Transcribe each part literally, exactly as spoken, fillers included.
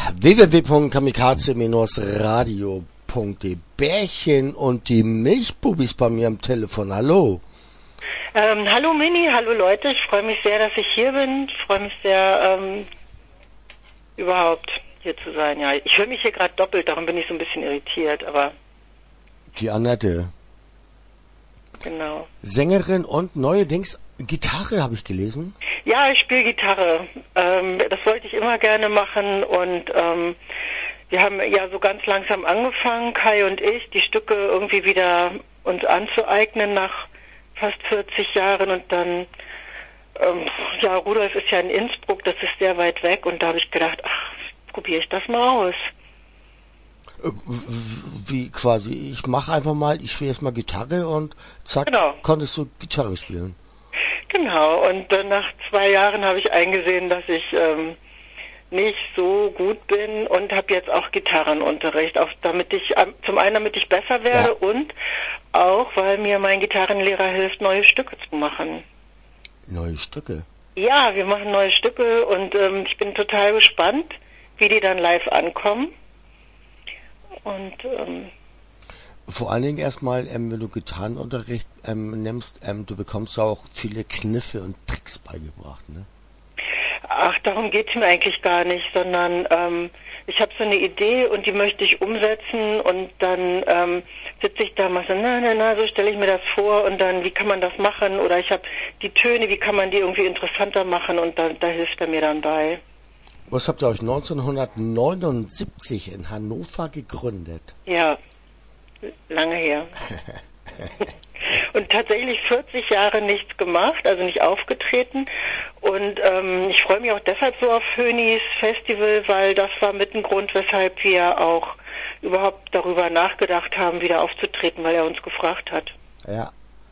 w w w punkt kamikaze radio punkt de. Bärchen und die Milchbubis bei mir am Telefon. Hallo. Ähm, hallo Mini, hallo Leute. Ich freue mich sehr, dass ich hier bin. Ich freue mich sehr, ähm, überhaupt hier zu sein. Ja, ich höre mich hier gerade doppelt, darum bin ich so ein bisschen irritiert, aber... Die Annette. Genau. Sängerin und neuerdings Gitarre, habe ich gelesen. Ja, ich spiele Gitarre. Ähm, das wollte ich immer gerne machen und ähm, wir haben ja so ganz langsam angefangen, Kai und ich, die Stücke irgendwie wieder uns anzueignen nach fast vierzig Jahren und dann, ähm, ja, Rudolf ist ja in Innsbruck, das ist sehr weit weg und da habe ich gedacht, ach, probiere ich das mal aus. Wie quasi, ich mache einfach mal, ich spiele jetzt mal Gitarre und zack, genau. Konntest du Gitarre spielen. Genau, und dann nach zwei Jahren habe ich eingesehen, dass ich ähm, nicht so gut bin und habe jetzt auch Gitarrenunterricht, auch damit ich, zum einen damit ich besser werde ja. Und auch, weil mir mein Gitarrenlehrer hilft, neue Stücke zu machen. Neue Stücke? Ja, wir machen neue Stücke und ähm, ich bin total gespannt, wie die dann live ankommen. Und ähm, vor allen Dingen erstmal, ähm, wenn du Gitarrenunterricht ähm, nimmst, ähm, du bekommst auch viele Kniffe und Tricks beigebracht, ne? Ach, darum geht's mir eigentlich gar nicht, sondern ähm, ich habe so eine Idee und die möchte ich umsetzen und dann ähm, sitze ich da mal so, na, na, na, so stelle ich mir das vor und dann, wie kann man das machen? Oder ich habe die Töne, wie kann man die irgendwie interessanter machen und dann, da hilft er mir dann bei. Was habt ihr euch neunzehnhundertneunundsiebzig in Hannover gegründet? Ja, lange her. Und tatsächlich vierzig Jahre nichts gemacht, also nicht aufgetreten. Und ähm, ich freue mich auch deshalb so auf Hönis Festival, weil das war mit ein Grund, weshalb wir auch überhaupt darüber nachgedacht haben, wieder aufzutreten, weil er uns gefragt hat. Ja.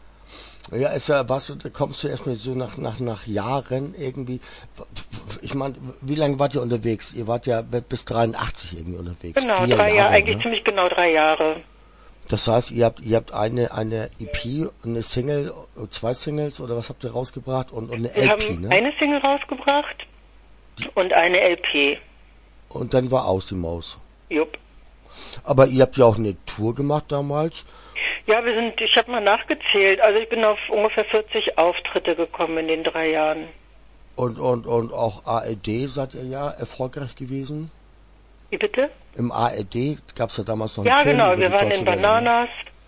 Ja, ist ja was, da kommst du erstmal so nach, nach, nach Jahren irgendwie. Ich meine, wie lange wart ihr unterwegs? Ihr wart ja bis dreiundachtzig irgendwie unterwegs. Genau, Vier drei Jahre, Jahre eigentlich ne? Ziemlich genau drei Jahre. Das heißt, ihr habt, ihr habt eine, eine E P, eine Single, zwei Singles oder was habt ihr rausgebracht und, und eine wir L P, haben ne? Eine Single rausgebracht und eine L P. Und dann war aus die Maus. Jupp. Aber ihr habt ja auch eine Tour gemacht damals. Ja, wir sind, ich habe mal nachgezählt, also ich bin auf ungefähr vierzig Auftritte gekommen in den drei Jahren. Und, und, und auch A R D seid ihr ja erfolgreich gewesen? Wie bitte? Im A R D gab es ja damals noch einen Ja, Film genau, über wir die waren Deutsche in Welle. Bananas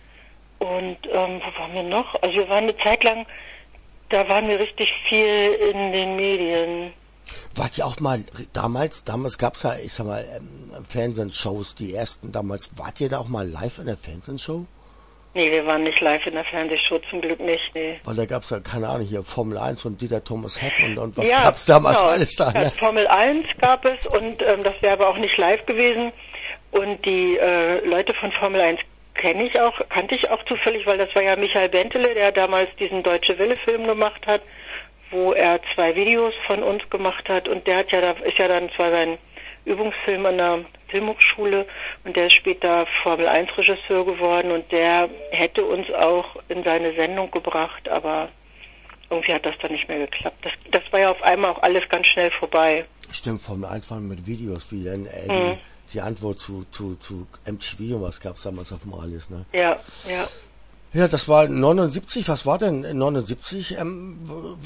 und ähm, wo waren wir noch? Also wir waren eine Zeit lang, da waren wir richtig viel in den Medien. Wart ihr auch mal damals, damals gab es ja, ich sag mal, ähm, Fernsehshows, die ersten damals, wart ihr da auch mal live in der Fernsehshow? Nee, wir waren nicht live in der Fernsehshow, zum Glück nicht, nee. Weil da gab's ja, keine Ahnung, hier Formel eins und Dieter Thomas Heck und, und was ja, gab's damals genau. alles da, ne? Ja, Formel eins gab es und ähm, das wäre aber auch nicht live gewesen. Und die äh, Leute von Formel eins kenne ich auch, kannte ich auch zufällig, weil das war ja Michael Bentele, der damals diesen Deutsche Welle-Film gemacht hat, wo er zwei Videos von uns gemacht hat und der hat ja, da ist ja dann zwar sein Übungsfilm an der Filmhochschule und der ist später Formel eins Regisseur geworden und der hätte uns auch in seine Sendung gebracht, aber irgendwie hat das dann nicht mehr geklappt. Das, das war ja auf einmal auch alles ganz schnell vorbei. Stimmt, Formel eins war mit Videos, wie dann äh, mhm. die, die Antwort zu, zu, zu M T V und was gab's damals auf dem Alias, ne? Ja, ja. Ja, das war neunundsiebzig, was war denn neunundsiebzig? Ähm,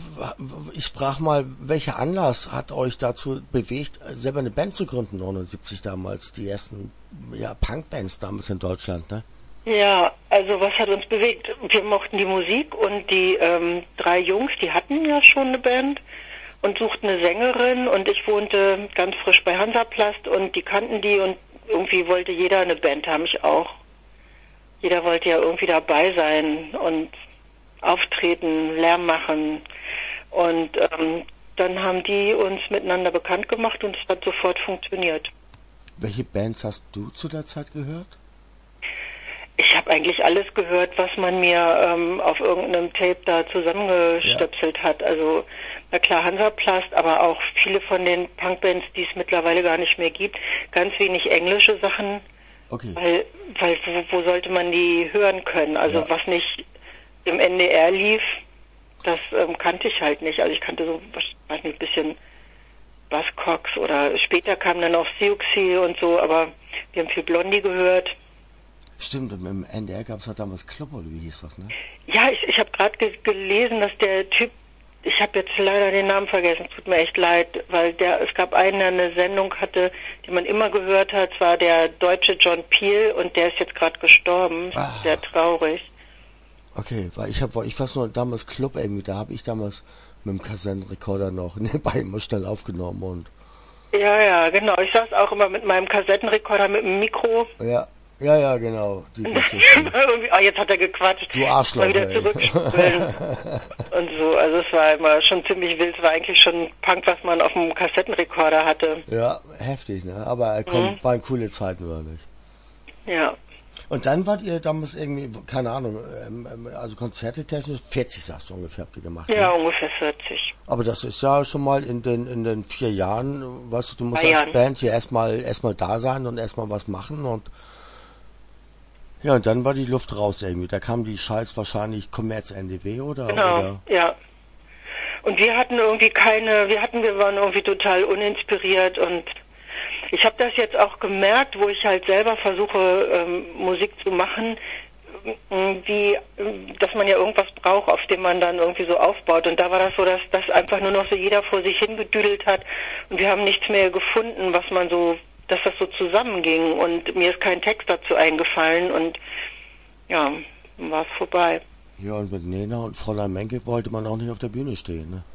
ich sprach mal, welcher Anlass hat euch dazu bewegt, selber eine Band zu gründen, neunundsiebzig damals, die ersten ja, Punkbands damals in Deutschland, ne? Ja, also was hat uns bewegt? Wir mochten die Musik und die ähm, drei Jungs, die hatten ja schon eine Band und suchten eine Sängerin und ich wohnte ganz frisch bei Hansaplast und die kannten die und irgendwie wollte jeder eine Band haben, ich auch. Jeder wollte ja irgendwie dabei sein und auftreten, Lärm machen. Und ähm, dann haben die uns miteinander bekannt gemacht und es hat sofort funktioniert. Welche Bands hast du zu der Zeit gehört? Ich habe eigentlich alles gehört, was man mir ähm, auf irgendeinem Tape da zusammengestöpselt ja. hat. Also, na klar, Hansaplast, aber auch viele von den Punkbands, die es mittlerweile gar nicht mehr gibt. Ganz wenig englische Sachen. Okay. Weil, weil wo, wo sollte man die hören können? Also ja. was nicht im N D R lief, das ähm, kannte ich halt nicht. Also ich kannte so, weiß nicht, ein bisschen Buzzcocks oder später kam dann auch Siouxsie und so, aber wir haben viel Blondie gehört. Stimmt, im N D R gab es ja damals Club, oder wie hieß das, ne? Ja, ich, ich habe gerade ge gelesen, dass der Typ, ich habe jetzt leider den Namen vergessen, es tut mir echt leid, weil der, es gab einen, der eine Sendung hatte, die man immer gehört hat, es war der deutsche John Peel und der ist jetzt gerade gestorben, Ah. Sehr traurig. Okay, weil ich habe, ich weiß noch, damals Club irgendwie, da habe ich damals mit dem Kassettenrekorder noch nebenbei immer schnell aufgenommen und... Ja, ja, genau, ich saß auch immer mit meinem Kassettenrekorder mit dem Mikro. Ja. Ja, ja, genau. Die oh, jetzt hat er gequatscht. Du Arschloch, mal wieder zurückspulen. Und so, also es war immer schon ziemlich wild. Es war eigentlich schon Punk, was man auf dem Kassettenrekorder hatte. Ja, heftig, ne? Aber komm, mhm. waren coole Zeiten, oder nicht? Ja. Und dann wart ihr damals irgendwie, keine Ahnung, also Konzerte technisch, vierzig sagst du ungefähr, habt ihr gemacht. Ja, ne? ungefähr vierzig. Aber das ist ja schon mal in den in den vier Jahren, weißt du, du musst Bei als Jahren. Band hier erstmal erstmal da sein und erstmal was machen und ja, und dann war die Luft raus irgendwie. Da kam die Scheiß wahrscheinlich Kommerz N D W oder? Genau, oder? ja. Und wir hatten irgendwie keine, wir hatten, wir waren irgendwie total uninspiriert und ich habe das jetzt auch gemerkt, wo ich halt selber versuche, ähm, Musik zu machen, wie, dass man ja irgendwas braucht, auf dem man dann irgendwie so aufbaut. Und da war das so, dass das einfach nur noch so jeder vor sich hingedüdelt hat und wir haben nichts mehr gefunden, was man so, dass das so zusammenging und mir ist kein Text dazu eingefallen und ja, dann war es vorbei. Ja, und mit Nena und Fräulein Menke wollte man auch nicht auf der Bühne stehen, ne?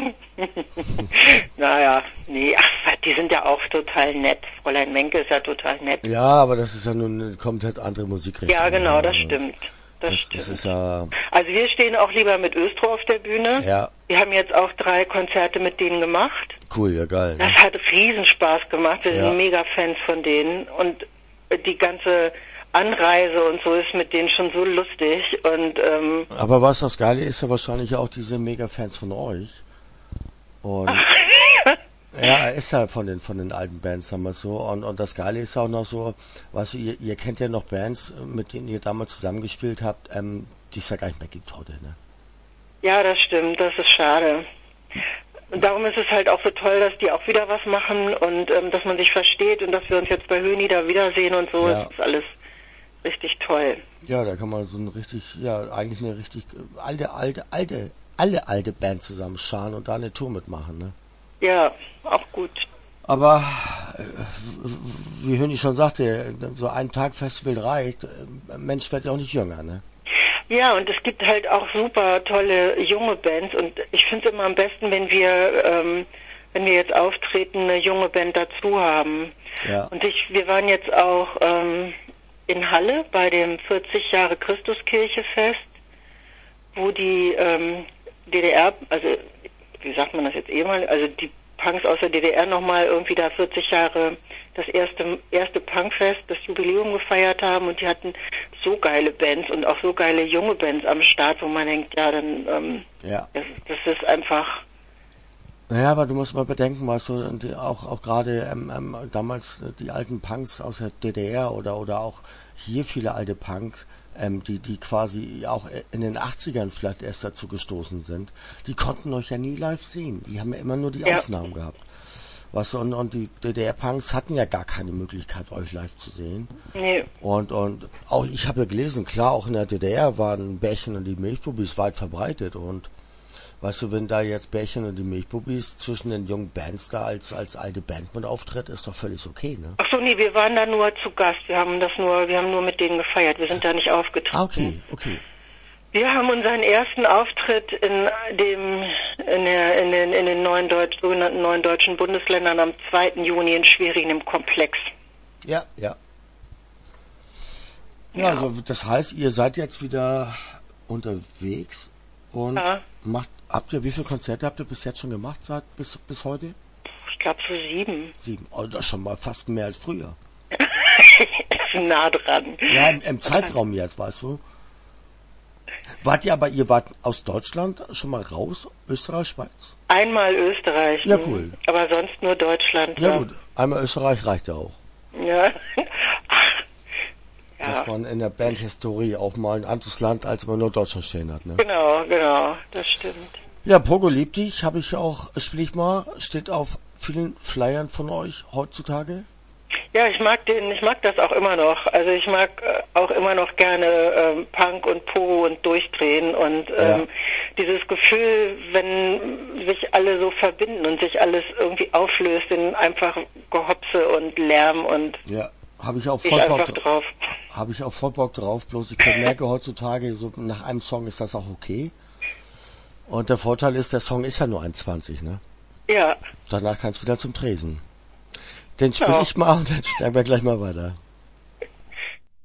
Naja, nee, ach, die sind ja auch total nett. Fräulein Menke ist ja total nett. Ja, aber das ist ja nun eine komplett andere Musikrichtung. Ja, genau, das also, stimmt. Das, das, stimmt. das ist ja... Also wir stehen auch lieber mit Östro auf der Bühne. Ja. Wir haben jetzt auch drei Konzerte mit denen gemacht. Cool, ja geil. Ne? Das hat Riesenspaß gemacht. Wir ja. sind mega Fans von denen. Und die ganze Anreise und so ist mit denen schon so lustig. Und ähm, aber was das Geile ist, ja wahrscheinlich auch diese Mega-Fans von euch. Und ja, ist ja von den von den alten Bands damals so. Und, und das Geile ist auch noch so, weißt du, ihr, ihr kennt ja noch Bands, mit denen ihr damals zusammengespielt habt, ähm, die es ja gar nicht mehr gibt heute, ne? Ja, das stimmt, das ist schade. Und darum ist es halt auch so toll, dass die auch wieder was machen und ähm, dass man sich versteht und dass wir uns jetzt bei Höni da wiedersehen und so. Ja. Das ist alles richtig toll. Ja, da kann man so ein richtig, ja, eigentlich eine richtig alte, alte, alte, alle alte Band zusammenscharen und da eine Tour mitmachen, ne? Ja, auch gut. Aber, äh, wie Höni schon sagte, so ein Tag Festival reicht. Ein Mensch wird ja auch nicht jünger, ne? Ja, und es gibt halt auch super tolle junge Bands und ich finde es immer am besten, wenn wir, ähm, wenn wir jetzt auftreten, eine junge Band dazu haben. Ja. Und ich, wir waren jetzt auch ähm, in Halle bei dem vierzig Jahre Christuskirche Fest, wo die ähm, D D R, also wie sagt man das jetzt ehemals, also die Punks aus der D D R nochmal irgendwie da vierzig Jahre das erste erste Punkfest, das Jubiläum gefeiert haben und die hatten so geile Bands und auch so geile junge Bands am Start, wo man denkt, ja, dann ähm, ja. Das, das ist einfach... Naja, aber du musst mal bedenken, weißt du, und auch, auch gerade ähm, ähm, damals die alten Punks aus der D D R oder, oder auch hier viele alte Punks, ähm, die, die quasi auch in den achtzigern vielleicht erst dazu gestoßen sind, die konnten euch ja nie live sehen. Die haben ja immer nur die ja. Aufnahmen gehabt. Weißt du, und, und die D D R-Punks hatten ja gar keine Möglichkeit, euch live zu sehen. Nee. Und, und auch, ich habe ja gelesen, klar, auch in der D D R waren Bärchen und die Milchbubis weit verbreitet und weißt du, wenn da jetzt Bärchen und die Milchbubis zwischen den jungen Bands da als, als alte Band mit auftritt, ist doch völlig okay, ne? Ach so, nee, wir waren da nur zu Gast. Wir haben das nur, wir haben nur mit denen gefeiert. Wir sind da nicht aufgetreten. Ah, okay, okay. Wir haben unseren ersten Auftritt in dem, in der, in den, in den neuen Deutsch, sogenannten neuen deutschen Bundesländern am zweiten Juni in Schwerin im Komplex. Ja, ja. Ja, Ja. also, das heißt, ihr seid jetzt wieder unterwegs und Ja. macht, habt ihr, wie viele Konzerte habt ihr bis jetzt schon gemacht, seit, bis, bis heute? Ich glaube so sieben. Sieben. Oh, das ist schon mal fast mehr als früher. Nah dran. Ja, im, im Zeitraum jetzt, weißt du. Wart ihr aber, ihr wart aus Deutschland schon mal raus? Österreich, Schweiz? Einmal Österreich. Ja, hm. cool. Aber sonst nur Deutschland. Ja, gut, einmal Österreich reicht ja auch. Ja. Ach, Dass ja. man in der Bandhistorie auch mal ein anderes Land als immer nur Deutschland stehen hat, ne? Genau, genau, das stimmt. Ja, Pogo liebt dich, habe ich auch, spiele ich mal, steht auf vielen Flyern von euch heutzutage. Ja, ich mag den, ich mag das auch immer noch. Also ich mag äh, auch immer noch gerne ähm, Punk und Pogo und Durchdrehen und ähm, ja. dieses Gefühl, wenn sich alle so verbinden und sich alles irgendwie auflöst in einfach Gehopse und Lärm und ja, habe ich auch voll Bock drauf. Habe ich auch voll Bock drauf. Bloß ich merke heutzutage, so nach einem Song ist das auch okay. Und der Vorteil ist, der Song ist ja nur eins zwanzig, ne? Ja. Danach kannst du wieder zum Tresen. Den spiele ja. ich mal und dann steigen wir gleich mal weiter.